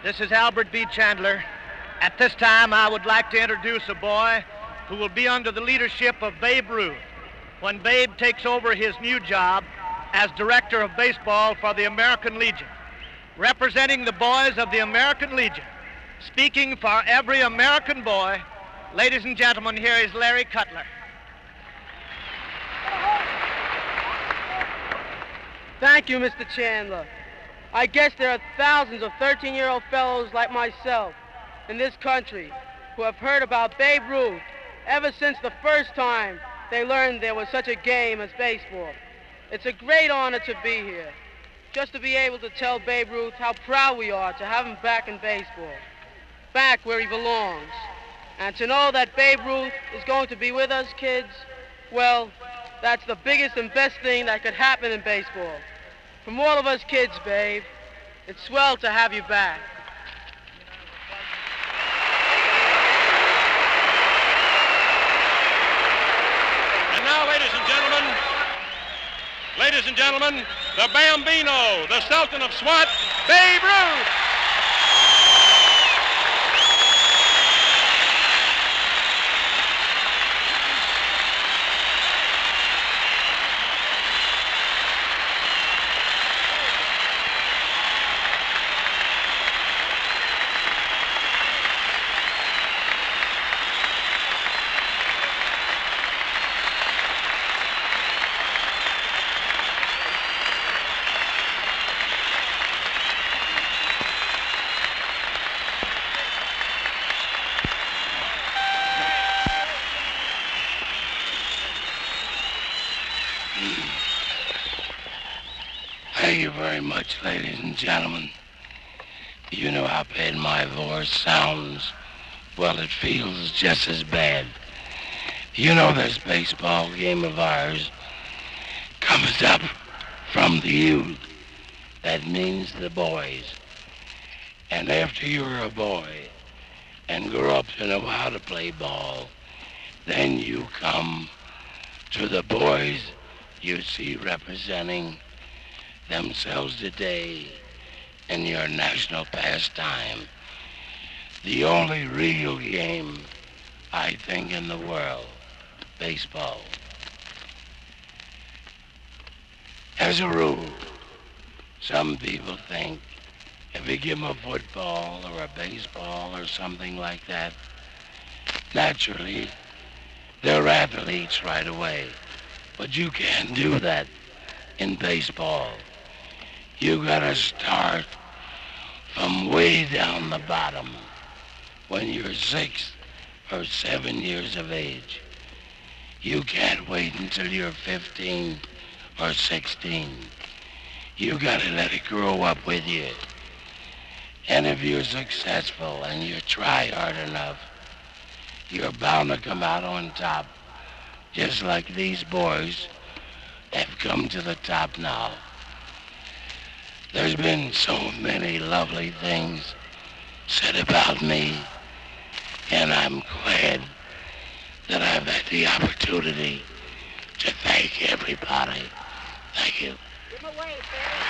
This is Albert B. Chandler. At this time, I would like to introduce a boy who will be under the leadership of Babe Ruth when Babe takes over his new job as director of baseball for the American Legion. Representing the boys of the American Legion, speaking for every American boy, ladies and gentlemen, here is Larry Cutler. Thank you, Mr. Chandler. I guess there are thousands of 13-year-old fellows like myself in this country who have heard about Babe Ruth ever since the first time they learned there was such a game as baseball. It's a great honor to be here, just to be able to tell Babe Ruth how proud we are to have him back in baseball, back where he belongs. And to know that Babe Ruth is going to be with us, kids, well, that's the biggest and best thing that could happen in baseball. From all of us kids, Babe, it's swell to have you back. And now, ladies and gentlemen, the Bambino, the Sultan of SWAT, Babe Ruth. Thank you very much, ladies and gentlemen. You know how bad my voice sounds. Well, it feels just as bad. You know this baseball game of ours comes up from the youth. That means the boys. And after you're a boy and grow up to know how to play ball, then you come to the boys you see representing themselves today in your national pastime. The only real game, I think, in the world, baseball. As a rule, some people think if you give them a football or a baseball or something like that, naturally, they're athletes right away. But you can't do that in baseball. You gotta start from way down the bottom when you're 6 or 7 years of age. You can't wait until you're 15 or 16. You gotta let it grow up with you. And if you're successful and you try hard enough, you're bound to come out on top, just like these boys have come to the top now. There's been so many lovely things said about me, and I'm glad that I've had the opportunity to thank everybody. Thank you. Give 'em away,